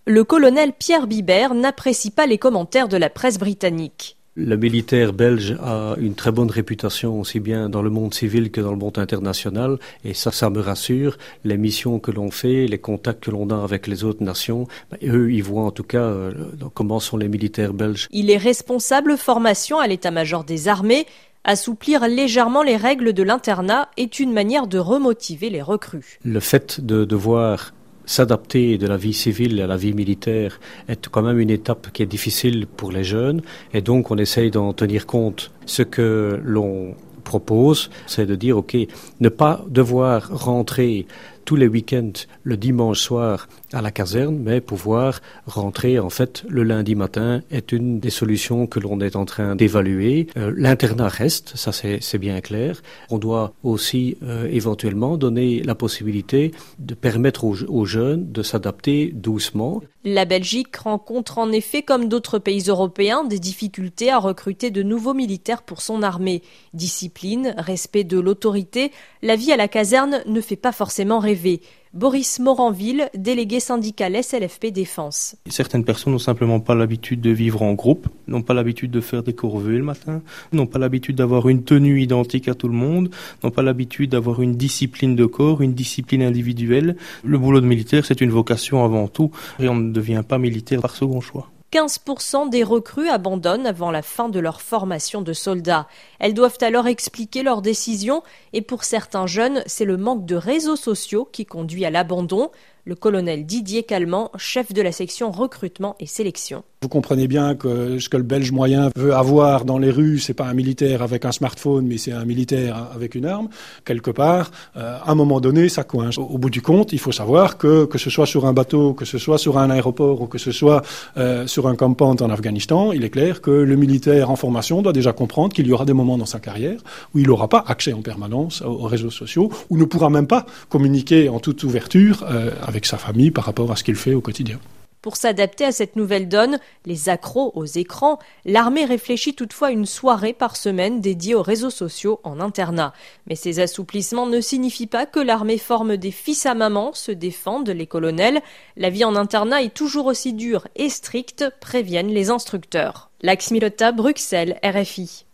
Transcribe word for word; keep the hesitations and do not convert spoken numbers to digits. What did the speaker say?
Le colonel Pierre Bibert n'apprécie pas les commentaires de la presse britannique. Le militaire belge a une très bonne réputation aussi bien dans le monde civil que dans le monde international et ça, ça me rassure. Les missions que l'on fait, les contacts que l'on a avec les autres nations, ben, eux, ils voient en tout cas euh, comment sont les militaires belges. Il est responsable formation à l'état-major des armées. Assouplir légèrement les règles de l'internat est une manière de remotiver les recrues. Le fait de devoir s'adapter de la vie civile à la vie militaire est quand même une étape qui est difficile pour les jeunes et donc on essaye d'en tenir compte. Ce que l'on propose, c'est de dire ok, ne pas devoir rentrer tous les week-ends le dimanche soir à la caserne, mais pouvoir rentrer en fait le lundi matin est une des solutions que l'on est en train d'évaluer. Euh, l'internat reste, ça c'est, c'est bien clair. On doit aussi euh, éventuellement donner la possibilité de permettre aux, aux jeunes de s'adapter doucement. La Belgique rencontre en effet, comme d'autres pays européens, des difficultés à recruter de nouveaux militaires pour son armée. Discipline, respect de l'autorité, la vie à la caserne ne fait pas forcément rêver. Boris Moranville, délégué syndical S L F P Défense. Certaines personnes n'ont simplement pas l'habitude de vivre en groupe, n'ont pas l'habitude de faire des corvées le matin, n'ont pas l'habitude d'avoir une tenue identique à tout le monde, n'ont pas l'habitude d'avoir une discipline de corps, une discipline individuelle. Le boulot de militaire, c'est une vocation avant tout et on ne devient pas militaire par second choix. quinze pour cent des recrues abandonnent avant la fin de leur formation de soldats. Elles doivent alors expliquer leurs décisions et pour certains jeunes, c'est le manque de réseaux sociaux qui conduit à l'abandon. Le colonel Didier Calment, chef de la section recrutement et sélection. Vous comprenez bien que ce que le Belge moyen veut avoir dans les rues, c'est pas un militaire avec un smartphone, mais c'est un militaire avec une arme. Quelque part, euh, à un moment donné, ça coince. Au, au bout du compte, il faut savoir que que ce soit sur un bateau, que ce soit sur un aéroport ou que ce soit euh, sur un campement en Afghanistan, il est clair que le militaire en formation doit déjà comprendre qu'il y aura des moments dans sa carrière où il n'aura pas accès en permanence aux, aux réseaux sociaux, où ne pourra même pas communiquer en toute ouverture euh, avec sa famille par rapport à ce qu'il fait au quotidien. Pour s'adapter à cette nouvelle donne, les accros aux écrans, l'armée réfléchit toutefois une soirée par semaine dédiée aux réseaux sociaux en internat. Mais ces assouplissements ne signifient pas que l'armée forme des fils à maman, se défendent les colonels. La vie en internat est toujours aussi dure et stricte, préviennent les instructeurs. Lax Milota, Bruxelles, R F I.